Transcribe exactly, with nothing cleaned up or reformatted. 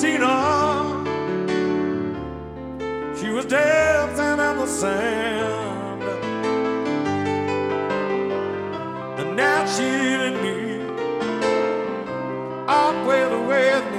seen her. She was dancing in the sand, and now she and me are playing with me.